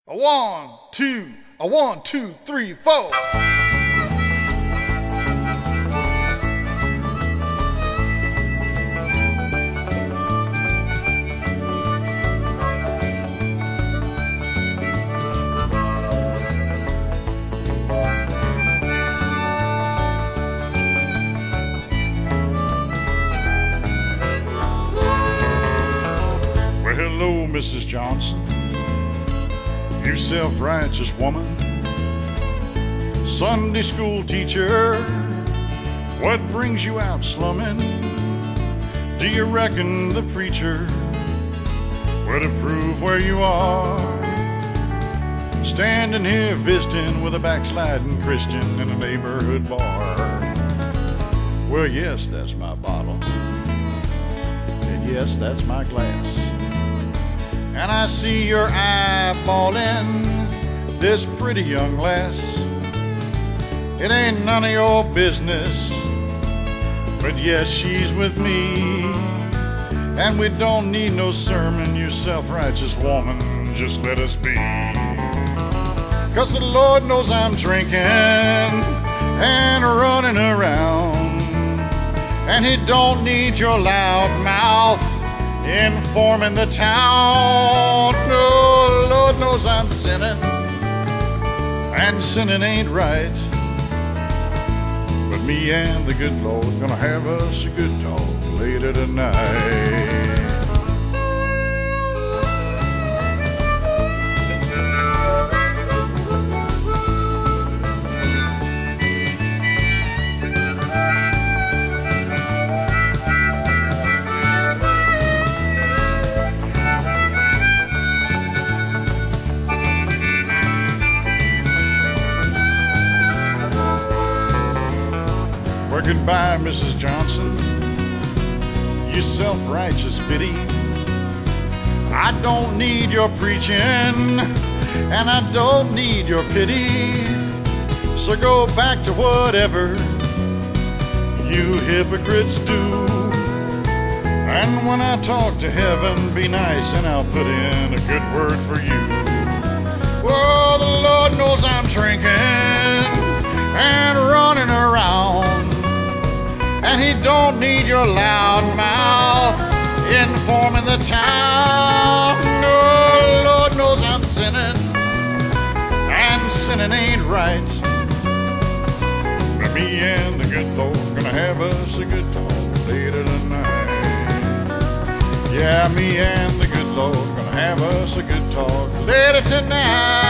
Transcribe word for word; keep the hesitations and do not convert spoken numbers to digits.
A one, two, a one, two, three, four. Well, hello, Missus Johnson, you self-righteous woman, Sunday school teacher, what brings you out slumming? Do you reckon the preacher would approve where you are? Standing here visiting with a backsliding Christian in a neighborhood bar. Well, yes, that's my bottle, and yes, that's my glass. And I see your eyeballing this pretty young lass. It ain't none of your business, but yes, she's with me. And we don't need no sermon, you self-righteous woman, just let us be. 'Cause the Lord knows I'm drinking and running around, and He don't need your loud mouth informing the town. No, Lord knows I'm sinning, and sinning ain't right. But me and the good Lord gonna have us a good talk later tonight. Well, goodbye, Missus Johnson, you self-righteous biddy. I don't need your preaching, and I don't need your pity. So go back to whatever you hypocrites do. And when I talk to heaven, be nice and I'll put in a good word for you. Well, the Lord knows I'm drinking and running around, and He don't need your loud mouth informing the town. No, Lord knows I'm sinning, and sinning ain't right. But me and the good Lord gonna have us a good talk later tonight. Yeah, me and the good Lord gonna have us a good talk later tonight.